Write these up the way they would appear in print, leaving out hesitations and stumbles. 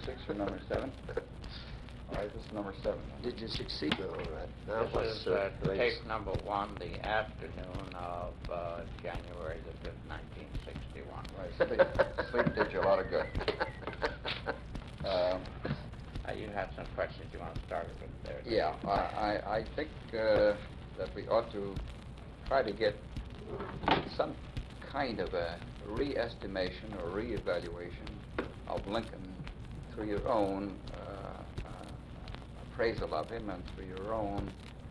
6 or number 7? All right, this is number 7. Did you succeed in all right? Now, This is tape number 1, the afternoon of January the 5th, 1961. Right, sleep did you a lot of good. You have some questions you want to start with there. Yeah, I think that we ought to try to get some kind of a re-estimation or re-evaluation of Lincoln through your own appraisal of him and through your own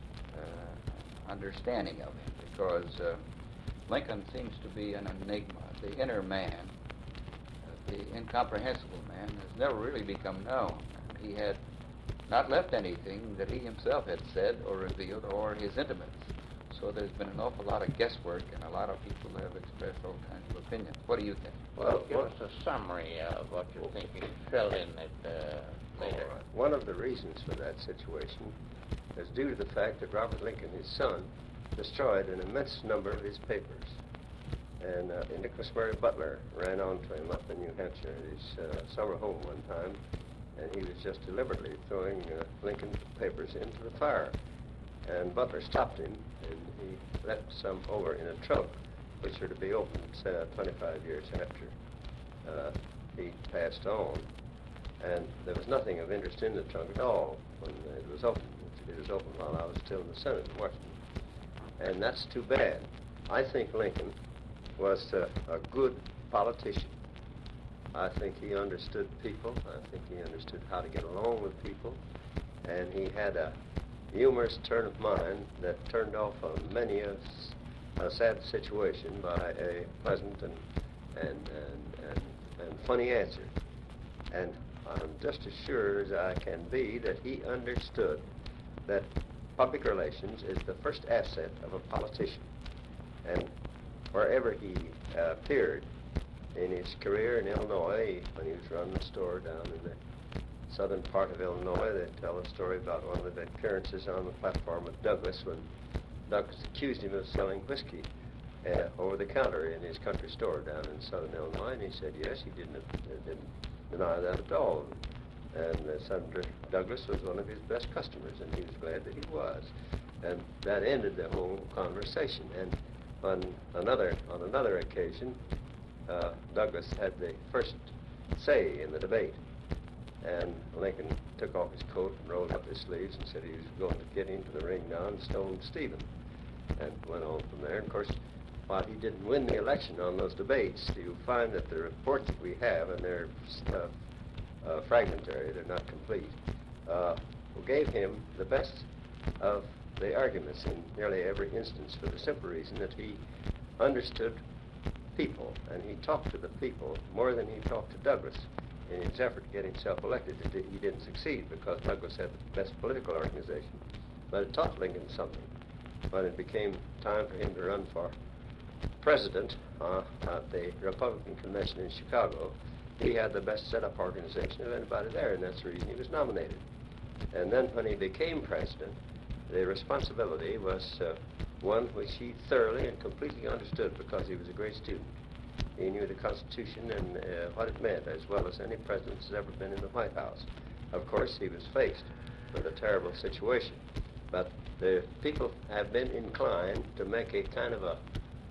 understanding of him, because Lincoln seems to be an enigma. The inner man, the incomprehensible man, has never really become known. He had not left anything that he himself had said or revealed, or his intimates. So there's been an awful lot of guesswork, and a lot of people have expressed all kinds of opinions. What do you think? Well, give us a summary of what you think. You fill in it later. One of the reasons for that situation is due to the fact that Robert Lincoln, his son, destroyed an immense number of his papers. And Nicholas Murray Butler ran on to him up in New Hampshire at his summer home one time, and he was just deliberately throwing Lincoln's papers into the fire. And Butler stopped him, and he left some over in a trunk, which are to be opened 25 years after he passed on. And there was nothing of interest in the trunk at all when it was opened. It was opened while I was still in the Senate in Washington. And that's too bad. I think Lincoln was a good politician. I think he understood people. I think he understood how to get along with people. And he had a humorous turn of mind that turned off many a sad situation by a pleasant and funny answer. And I'm just as sure as I can be that he understood that public relations is the first asset of a politician. And wherever he appeared in his career in Illinois, when he was running a store down in the southern part of Illinois, they tell a story about one of the appearances on the platform of Douglas when Douglas accused him of selling whiskey over the counter in his country store down in southern Illinois, and he said yes, he didn't deny that at all. And Senator Douglas was one of his best customers, and he was glad that he was. And that ended the whole conversation. And on another occasion, Douglas had the first say in the debate. And Lincoln took off his coat and rolled up his sleeves and said he was going to get into the ring now and stone Stephen. And went on from there. And of course, while he didn't win the election on those debates, you find that the reports that we have, and they're fragmentary, they're not complete, gave him the best of the arguments in nearly every instance, for the simple reason that he understood people, and he talked to the people more than he talked to Douglas. In his effort to get himself elected, he didn't succeed because Douglas had the best political organization. But it taught Lincoln something. When it became time for him to run for president at the Republican convention in Chicago, he had the best set-up organization of anybody there, and that's the reason he was nominated. And then when he became president, the responsibility was one which he thoroughly and completely understood because he was a great student. He knew the Constitution and what it meant as well as any president has ever been in the White House. Of course, he was faced with a terrible situation, but the people have been inclined to make a kind of a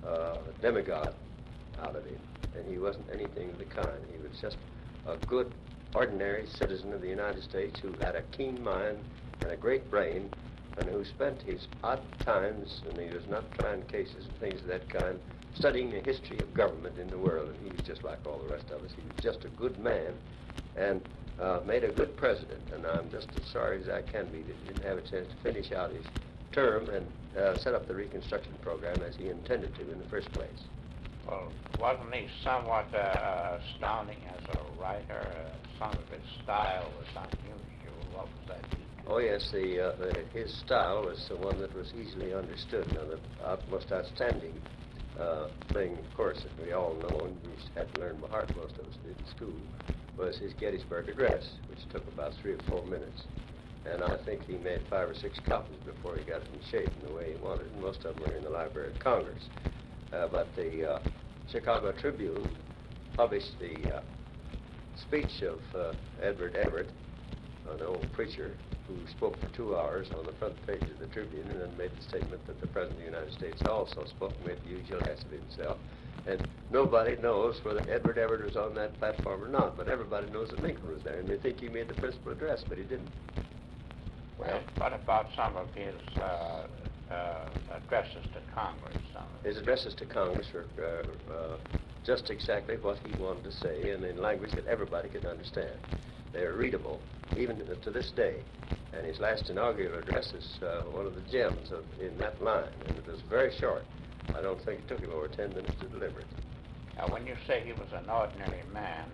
demigod out of him, and he wasn't anything of the kind. He was just a good, ordinary citizen of the United States who had a keen mind and a great brain, and who spent his odd times, and he was not trying cases and things of that kind, studying the history of government in the world, and he was just like all the rest of us. He was just a good man and made a good president, and I'm just as sorry as I can be that he didn't have a chance to finish out his term and set up the Reconstruction program as he intended to in the first place. Well, wasn't he somewhat astounding as a writer? Some of his style was unusual. What was that? Oh, yes, his style was the one that was easily understood. Now, the most outstanding thing, of course, that we all know, and we had to learn by heart, most of us did in school, was his Gettysburg Address, which took about 3 or 4 minutes. And I think he made 5 or 6 copies before he got it in shape in the way he wanted, and most of them were in the Library of Congress. But the Chicago Tribune published the speech of Edward Everett, an old preacher who spoke for 2 hours on the front page of the Tribune and then made the statement that the President of the United States also spoke and made the usual ass of himself. And nobody knows whether Edward Everett was on that platform or not, but everybody knows that Lincoln was there, and they think he made the principal address, but he didn't. Well, what about some of his addresses to Congress? His addresses to Congress were just exactly what he wanted to say, and in language that everybody could understand. They are readable, even to this day. And his last inaugural address is one of the gems in that line, and it was very short. I don't think it took him over 10 minutes to deliver it. Now, when you say he was an ordinary man,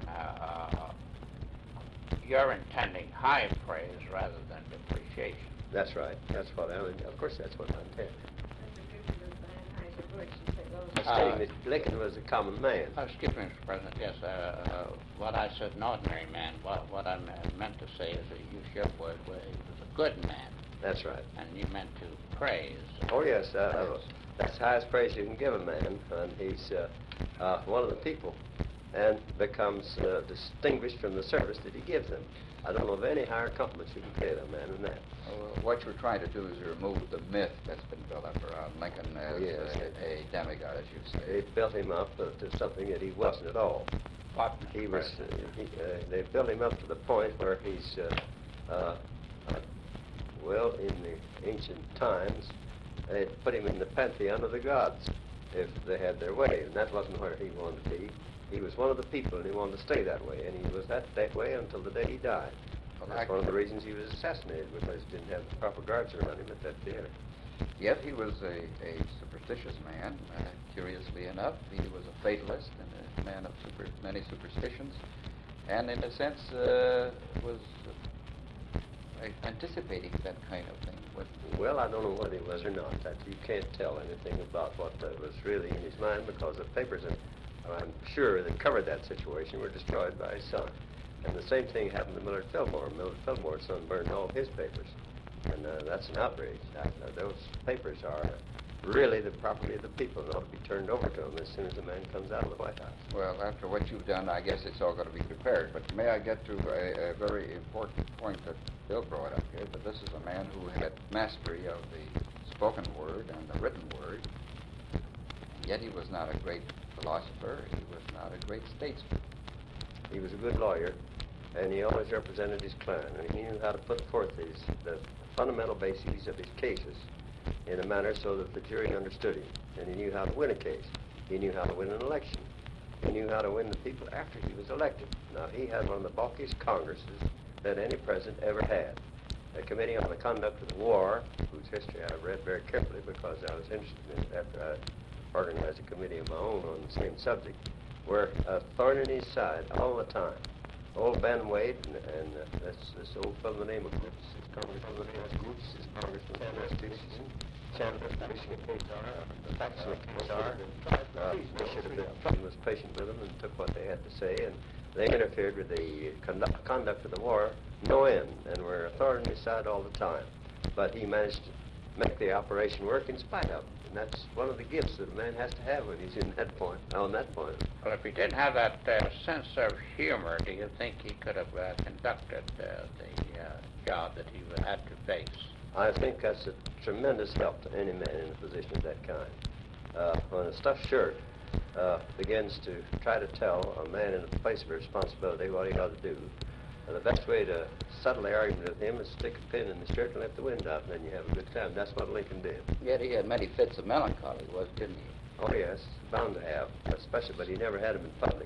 you're intending high praise rather than depreciation. That's right. That's what I mean. Of course, that's what I intend. Saying that Lincoln was a common man. Excuse me, Mr. President. Yes, what I said, an ordinary man. What I meant to say is that you use your word where he was a good man. That's right. And you meant to praise. Oh yes, that's the highest praise you can give a man, and he's one of the people, and becomes distinguished from the service that he gives them. I don't know of any higher compliments you can pay a man than that. What you're trying to do is remove the myth that's been built up around Lincoln as a demigod, as you say. They built him up to something that he wasn't at all. What? He was. They built him up to the point where he's, well, in the ancient times, they put him in the pantheon of the gods if they had their way, and that wasn't where he wanted to be. He was one of the people, and he wanted to stay that way, and he was that way until the day he died. Well, that's one of the reasons he was assassinated, because he didn't have the proper guards around him at that theater. Yet he was a superstitious man. Curiously enough, he was a fatalist and a man of many superstitions, and in a sense was anticipating that kind of thing. Well, I don't know whether he was or not. That you can't tell anything about what was really in his mind, because the papers, I'm sure, that covered that situation were destroyed by his son. And the same thing happened to Millard Fillmore. Millard Fillmore's son burned all his papers. And that's an outrage. Those papers are really the property of the people and ought to be turned over to them as soon as the man comes out of the White House. Well, after what you've done, I guess it's all going to be prepared. But may I get to a very important point that Bill brought up here, that this is a man who had mastery of the spoken word and the written word, yet he was not a great philosopher. He was not a great statesman. He was a good lawyer, and he always represented his client, and he knew how to put forth the fundamental bases of his cases in a manner so that the jury understood him, and he knew how to win a case. He knew how to win an election. He knew how to win the people after he was elected. Now, he had one of the bulkiest Congresses that any president ever had. A committee on the conduct of the war, whose history I read very carefully because I was interested in it after I organized a committee of my own on the same subject, were a thorn in his side all the time. Old Ben Wade and this old fellow, the name of Groups, his Congressman, his Congressman, Chandler, the facts of the case are, they should have been, was patient with them and took what they had to say, and they interfered with the conduct of the war no end, and were a thorn in his side all the time. But he managed to make the operation work in spite of them. And that's one of the gifts that a man has to have when he's on that point. Well, if he didn't have that sense of humor, do you think he could have conducted the job that he had to face? I think that's a tremendous help to any man in a position of that kind. When a stuffed shirt begins to try to tell a man in a place of responsibility what he ought to do, the best way to settle the argument with him is stick a pin in the shirt and let the wind out, and then you have a good time. That's what Lincoln did. Yet he had many fits of melancholy, didn't he? Oh, yes, bound to have, especially, but he never had them in public.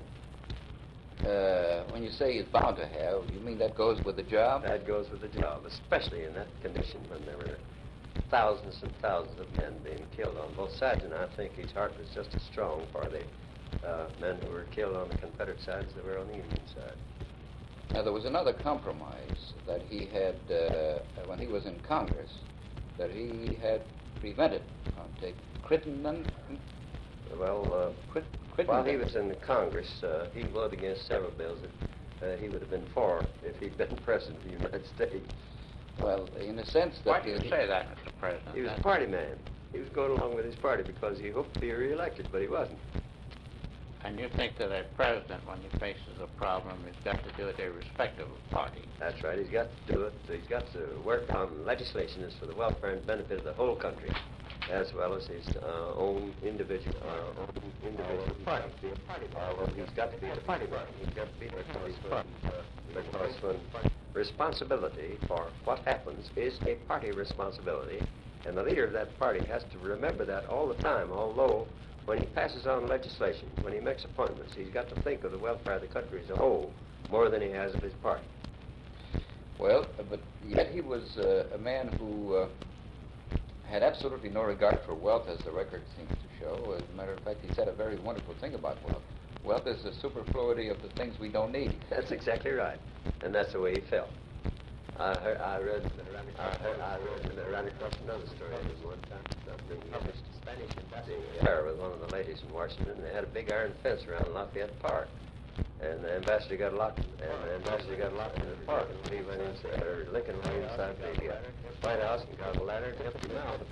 When you say he's bound to have, you mean that goes with the job? That goes with the job, especially in that condition when there were thousands and thousands of men being killed on both sides, and I think his heart was just as strong for the men who were killed on the Confederate side as they were on the Union side. Now, there was another compromise that he had, when he was in Congress, that he had prevented. Take Crittenden. Well, while he was in the Congress, he voted against several bills that he would have been for if he'd been president of the United States. Well, in a sense that... Why do you say that, Mr. President? He was a party man. He was going along with his party because he hoped to be reelected, but he wasn't. And you think that a president, when he faces a problem, has got to do it irrespective of party? That's right. He's got to do it. He's got to work on legislation that's for the welfare and benefit of the whole country, as well as his own individual. Party. He's got to be the party man. He's got to be the party. Because when responsibility for what happens is a party responsibility, and the leader of that party has to remember that all the time, although when he passes on legislation, when he makes appointments, he's got to think of the welfare of the country as a whole more than he has of his party. Well, but yet he was a man who had absolutely no regard for wealth, as the record seems to show. As a matter of fact, he said a very wonderful thing about wealth. Wealth is the superfluity of the things we don't need. That's exactly right, and that's the way he felt. I read across another story one time. There with one of the ladies in Washington, and they had a big iron fence around Lafayette Park. And the ambassador got locked in the park. And he went inside, or Lincoln went inside the White House and got a ladder and helped him out.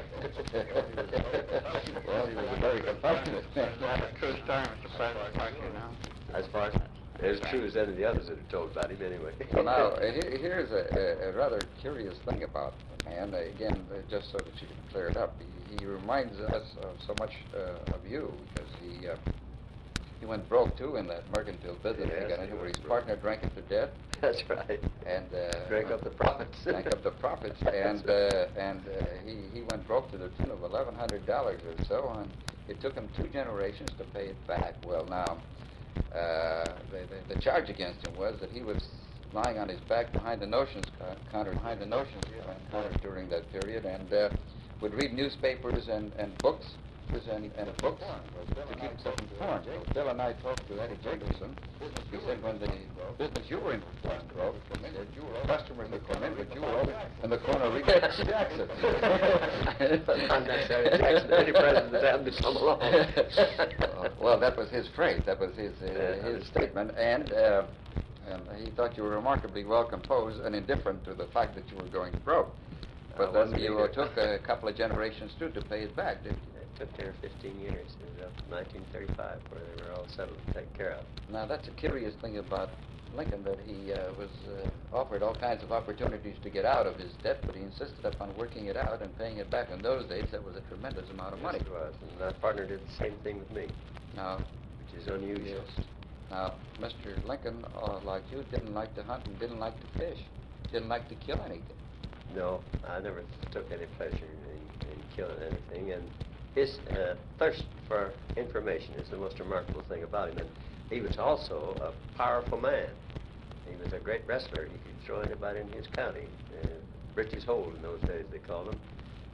Well, he was a very compassionate man. That's a true story, Mr. President, like you know. As far as true as any of the others that have told about him, anyway. Well, now, here's a rather curious thing about the man. Again, just so that you can clear it up, he reminds us of so much of you, because he went broke, too, in that mercantile business he got into, where his partner drank it to death. That's right. And drank up the profits. Drank up the profits, and he went broke to the tune of $1,100 or so, and it took him 2 generations to pay it back. Well, now, the charge against him was that he was lying on his back behind the notions counter during that period, and would read newspapers and books. And books to keep himself informed. So Bill and I talked to Eddie Jacobson. He said when the business you were in was broke, customers would come in, but you were over in the corner reading Jackson. Not necessarily Jackson. Any president that happened to come along. Well, that was his phrase. That was his statement. And he thought you were remarkably well composed and indifferent to the fact that you were going broke. But then you took a couple of generations, too, to pay it back, didn't you? It took 10 or 15 years. It was up to 1935 where they were all settled and taken care of. Now, that's a curious thing about Lincoln, that he was offered all kinds of opportunities to get out of his debt, but he insisted upon working it out and paying it back. In those days, that was a tremendous amount of money. Yes, it was. And my partner did the same thing with me, now, which is unusual. Yes. Now, Mr. Lincoln, like you, didn't like to hunt and didn't like to fish, didn't like to kill anything. No, I never took any pleasure in killing anything, and his thirst for information is the most remarkable thing about him. And he was also a powerful man. He was a great wrestler. He could throw anybody in his county. Britches Hold in those days they called him.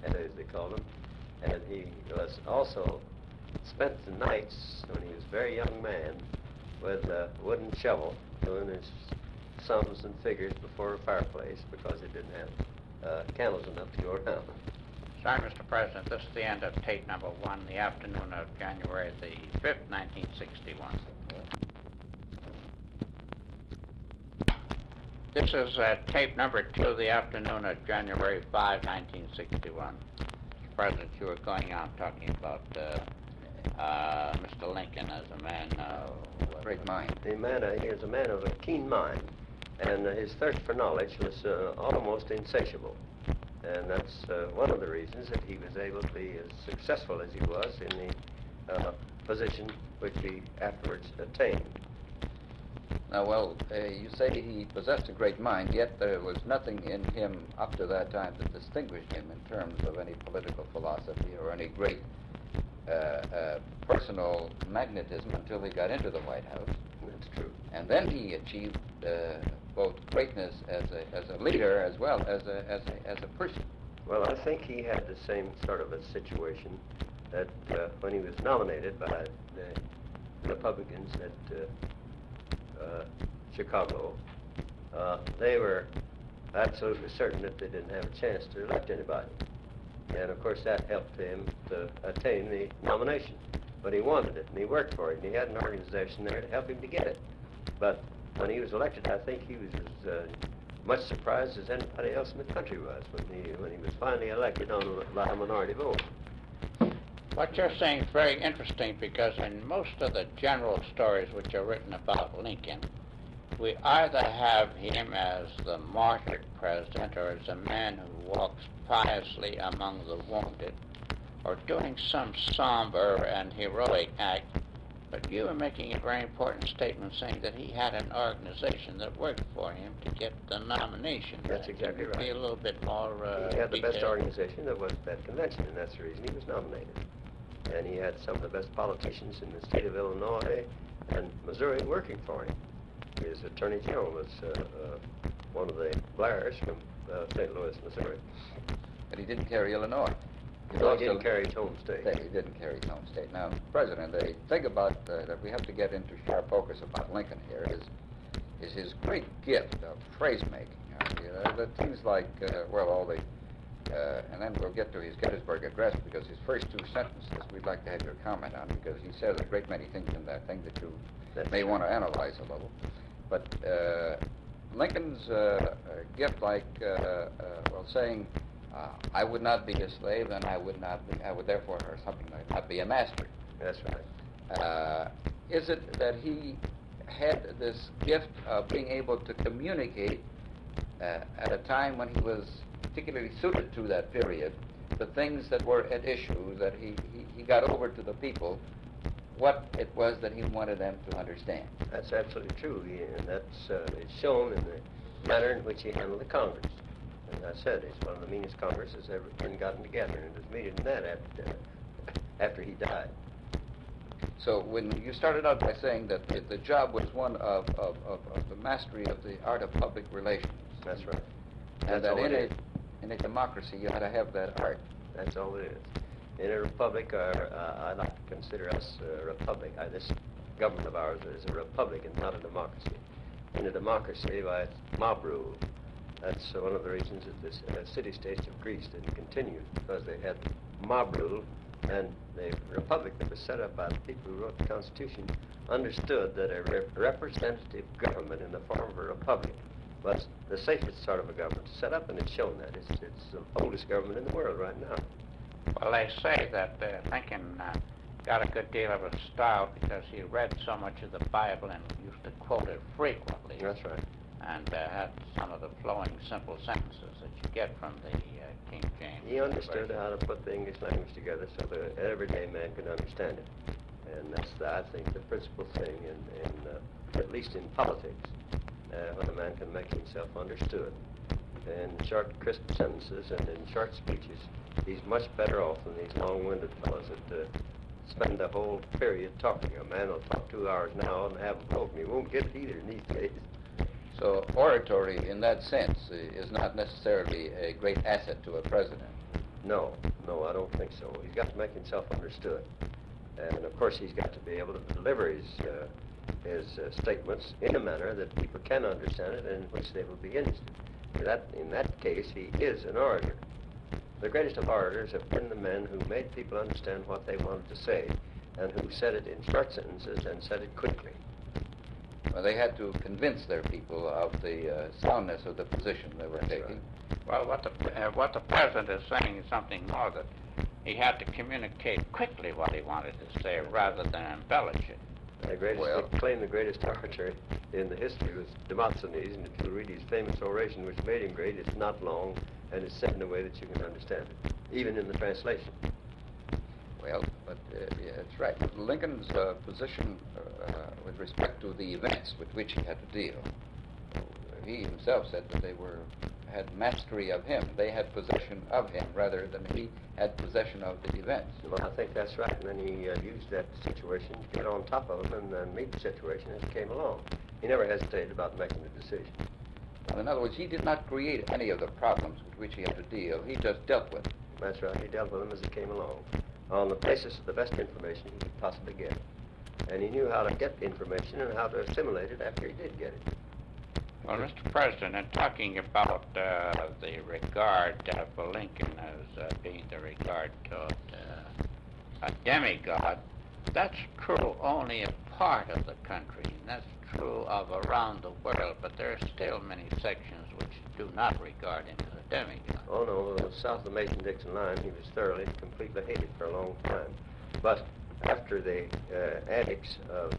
And he was also spent the nights when he was a very young man with a wooden shovel doing his sums and figures before a fireplace because he didn't have candles enough to go around. Sorry, Mr. President, this is the end of tape number 1, the afternoon of January the 5th, 1961. This is tape number 2, the afternoon of January 5, 1961. Mr. President, you were going on talking about Mr. Lincoln as a man of great mind. He was a man of a keen mind, and his thirst for knowledge was almost insatiable. And that's one of the reasons that he was able to be as successful as he was in the position which he afterwards attained. Now, well, you say he possessed a great mind, yet there was nothing in him up to that time that distinguished him in terms of any political philosophy or any great personal magnetism until he got into the White House. That's true. And then he achieved both greatness as a leader as well as a person. Well, I think he had the same sort of a situation that when he was nominated by the Republicans at Chicago, they were absolutely certain that they didn't have a chance to elect anybody. And, of course, that helped him to attain the nomination. But he wanted it, and he worked for it, and he had an organization there to help him to get it. But when he was elected, I think he was as much surprised as anybody else in the country was when he was finally elected on a minority vote. What you're saying is very interesting because in most of the general stories which are written about Lincoln, we either have him as the martyred president or as a man who walks piously among the wounded or doing some somber and heroic act. But you were making a very important statement saying that he had an organization that worked for him to get the nomination. That's exactly Can you be right. a little bit more He had the best detailed? organization that was at that convention, and that's the reason he was nominated. And he had some of the best politicians in the state of Illinois and Missouri working for him. His attorney general was one of the Blairs from St. Louis, Missouri. But he didn't carry Illinois. He didn't carry his home state. He didn't carry his home state. Now, President, the thing about that we have to get into sharp focus about Lincoln here is his great gift of phrase making. That seems like all the and then we'll get to his Gettysburg Address because his first two sentences we'd like to have your comment on because he says a great many things in that thing that you may want to analyze a little. But Lincoln's gift, like saying, "I would not be a slave, and I would therefore, or something like not be a master." That's right. Is it that he had this gift of being able to communicate at a time when he was particularly suited to that period, the things that were at issue, that he got over to the people what it was that he wanted them to understand? That's absolutely true, and that's it's shown in the manner in which he handled the Congress. As I said, it's one of the meanest Congresses ever been gotten together, and it was meaner than that after he died. So when you started out by saying that the job was one of the mastery of the art of public relations. That's right. And That's that all it is. in a democracy you had to have that art. That's all it is. In a republic, I like to consider us a republic. This government of ours is a republic and not a democracy. In a democracy, it's mob rule. That's one of the reasons that the city-states of Greece didn't continue, because they had mob rule, and the republic that was set up by the people who wrote the Constitution understood that a representative government in the form of a republic was the safest sort of a government to set up, and it's shown that. It's the oldest government in the world right now. Well, they say that Lincoln got a good deal of his style because he read so much of the Bible and used to quote it frequently. That's right. And had some of the flowing, simple sentences that you get from the King James. He understood how to put the English language together so that everyday man could understand it. And that's, I think, the principal thing in at least in politics, when a man can make himself understood. In short, crisp sentences and in short speeches, he's much better off than these long-winded fellows that spend the whole period talking. A man will talk 2 hours now and have a vote, and he won't get it either in these days. So oratory, in that sense, is not necessarily a great asset to a president. No, I don't think so. He's got to make himself understood. And, of course, he's got to be able to deliver his statements in a manner that people can understand it and in which they will be interested. In that case, he is an orator. The greatest of orators have been the men who made people understand what they wanted to say and who said it in short sentences and said it quickly. Well, they had to convince their people of the soundness of the position they were taking. Well, what the president is saying is something more, that he had to communicate quickly what he wanted to say rather than embellish it. They claim the greatest orator in the history was Demosthenes, and if you read his famous oration, which made him great, it's not long, and it's said in a way that you can understand it, even in the translation. Well, but yeah, that's right. Lincoln's position with respect to the events with which he had to deal, he himself said that they had mastery of him. They had possession of him rather than he had possession of the events. Well, I think that's right, and then he used that situation to get on top of them and meet the situation as it came along. He never hesitated about making the decision. Well, in other words, he did not create any of the problems with which he had to deal. He just dealt with them. That's right. He dealt with them as they came along, on the basis of the best information he could possibly get. And he knew how to get information and how to assimilate it after he did get it. Well, Mr. President, in talking about the regard for Lincoln as being the regard toward a demigod, that's true only a part of the country. that's true of around the world, but there are still many sections which do not regard him as a demigod. Oh, no, south of the Mason-Dixon line, he was thoroughly and completely hated for a long time. But after the antics of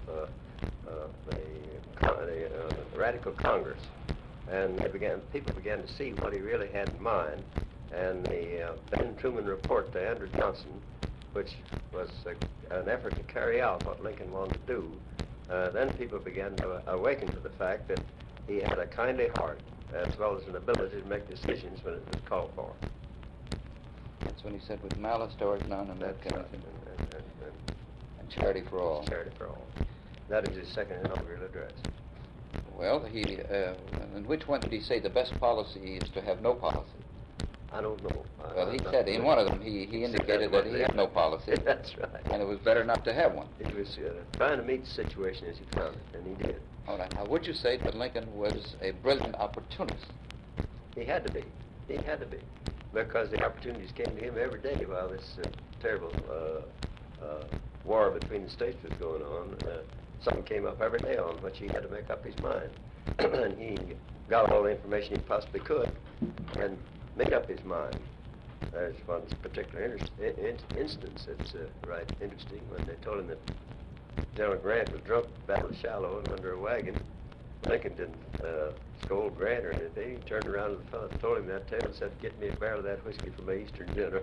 the Radical Congress, and people began to see what he really had in mind, and the Ben Truman report to Andrew Johnson, which was an effort to carry out what Lincoln wanted to do, then people began to awaken to the fact that he had a kindly heart as well as an ability to make decisions when it was called for. That's when he said, with malice towards none and that kind of thing. And charity for all. Charity for all. That is his second inaugural address. Well, and which one did he say the best policy is to have no policy? I don't know. Well, he said in one of them, he indicated that he had no policy. That's right. And it was better not to have one. He was trying to meet the situation as he found it, and he did. All right. Now, would you say that Lincoln was a brilliant opportunist? He had to be. He had to be. Because the opportunities came to him every day while this terrible war between the states was going on. Something came up every day on which he had to make up his mind. And he got all the information he possibly could and made up his mind. There's one particular instance that's right interesting when they told him that General Grant was drunk at the Battle of Shiloh and under a wagon. Lincoln didn't scold Grant or anything. He turned around to the fellow that told him that tale and said, "Get me a barrel of that whiskey from my Eastern generals."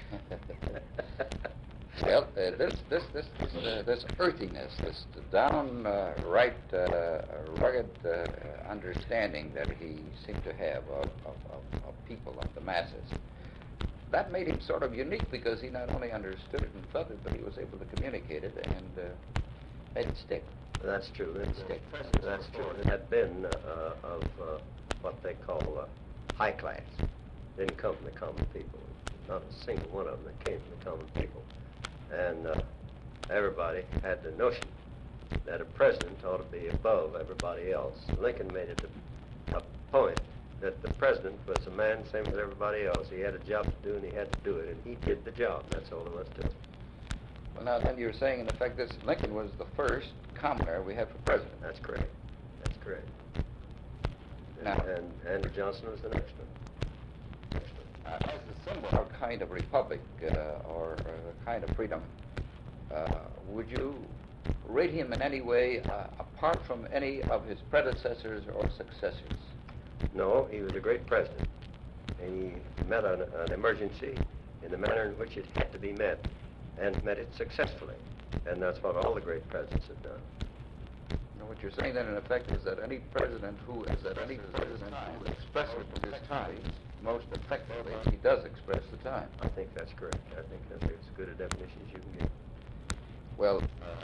Well, this earthiness, this downright rugged understanding that he seemed to have of people, of the masses, that made him sort of unique because he not only understood it and felt it, but he was able to communicate it and made it stick. That's true. That's true. It had been of what they call high class. Didn't come from the common people. Not a single one of them that came from the common people. And everybody had the notion that a president ought to be above everybody else. Lincoln made it a point that the president was a man same as everybody else. He had a job to do, and he had to do it, and he did the job. That's all there was to it. Well, now, then you're saying, in effect, this Lincoln was the first commoner we had for president. That's correct. That's correct. Now, and Andrew Johnson was the next one. As a symbol of a kind of republic or a kind of freedom, would you rate him in any way apart from any of his predecessors or successors? No, he was a great president. He met an emergency in the manner in which it had to be met, and met it successfully. And that's what all the great presidents have done. And what you're saying then, in effect, is that any president who expresses his time most effectively, he does express the time. I think that's correct. I think that's as good a definition as you can get. Well,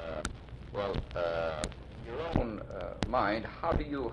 your own mind, how do you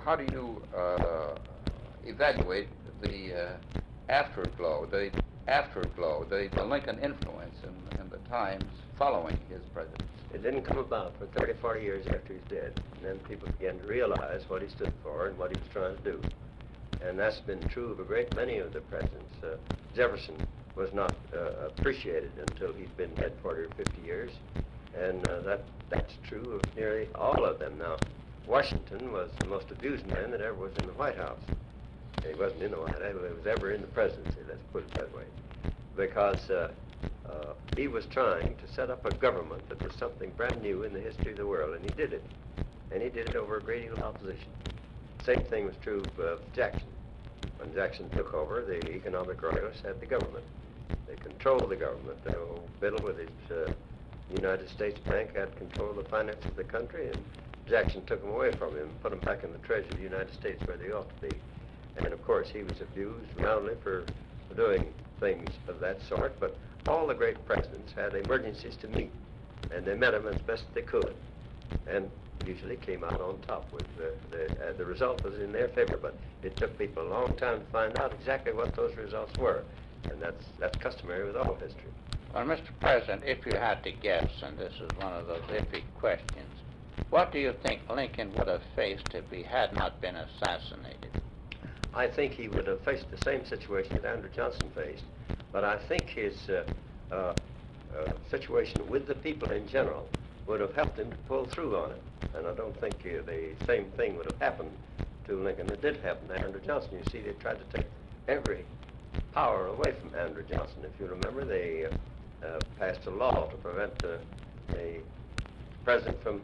evaluate the afterglow, the Lincoln influence in the times following his presidency? It didn't come about for 30, 40 years after he's dead. And then people began to realize what he stood for and what he was trying to do. And that's been true of a great many of the presidents. Jefferson was not appreciated until he'd been dead 40 or 50 years. And that's true of nearly all of them. Now, Washington was the most abused man that ever was in the White House. He wasn't in the White House, he was ever in the presidency, let's put it that way. Because he was trying to set up a government that was something brand new in the history of the world, and he did it. And he did it over a great deal of opposition. Same thing was true of Jackson. When Jackson took over, the economic royalists had the government. They controlled the government. Biddle with his United States Bank had control of the finances of the country, and Jackson took them away from him and put them back in the treasury of the United States where they ought to be. And of course, he was abused roundly for doing things of that sort, but all the great presidents had emergencies to meet, and they met them as best they could, and usually came out on top with the result was in their favor, but it took people a long time to find out exactly what those results were, and that's customary with all history. Well, Mr. President, if you had to guess, and this is one of those iffy questions, what do you think Lincoln would have faced if he had not been assassinated? I think he would have faced the same situation that Andrew Johnson faced, but I think his situation with the people in general would have helped him to pull through on it. And I don't think the same thing would have happened to Lincoln. It did happen to Andrew Johnson. You see, they tried to take every power away from Andrew Johnson. If you remember, they passed a law to prevent the president from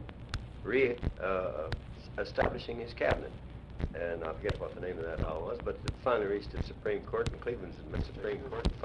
establishing his cabinet. And I forget what the name of that law was, but it finally reached the Supreme Court in Cleveland's administration.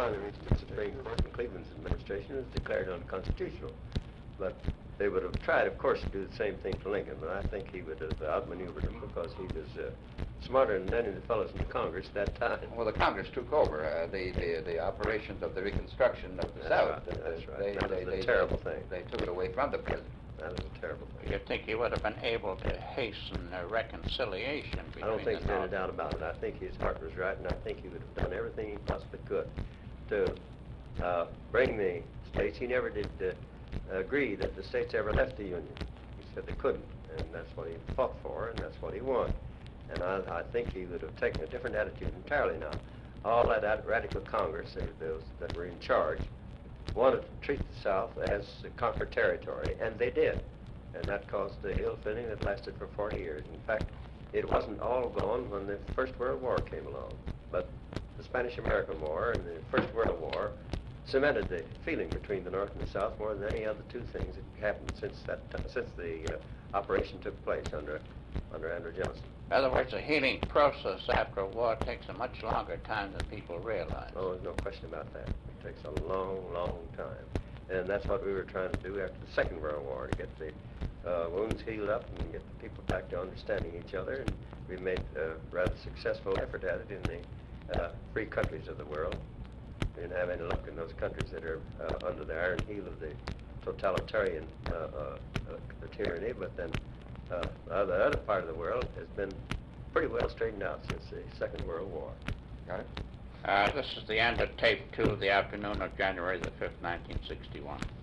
It was declared unconstitutional. But they would have tried, of course, to do the same thing to Lincoln, but I think he would have outmaneuvered him because he was smarter than any of the fellows in the Congress at that time. Well, the Congress took over the operations of the Reconstruction of the South. That's right. That was a terrible thing. They took it away from the president. That was a terrible thing. You think he would have been able to hasten a reconciliation between I don't think the there's any North? doubt about it. I think his heart was right, and I think he would have done everything he possibly could to bring the states. He never did agree that the states ever left the Union. He said they couldn't, and that's what he fought for, and that's what he won. And I think he would have taken a different attitude entirely now. All that radical Congress, those that were in charge, wanted to treat the South as conquered territory, and they did. And that caused the ill feeling that lasted for 40 years. In fact, it wasn't all gone when the First World War came along. But the Spanish-American War and the First World War cemented the feeling between the North and the South more than any other two things that happened since the operation took place under Andrew Johnson. In other words, the healing process after a war takes a much longer time than people realize. Oh, there's no question about that. It takes a long, long time. And that's what we were trying to do after the Second World War, to get the wounds healed up and get the people back to understanding each other. And we made a rather successful effort at it in the free countries of the world. We didn't have any luck in those countries that are under the iron heel of the totalitarian tyranny, but then the other part of the world has been pretty well straightened out since the Second World War. Got it? This is the end of tape 2 of the afternoon of January the 5th, 1961.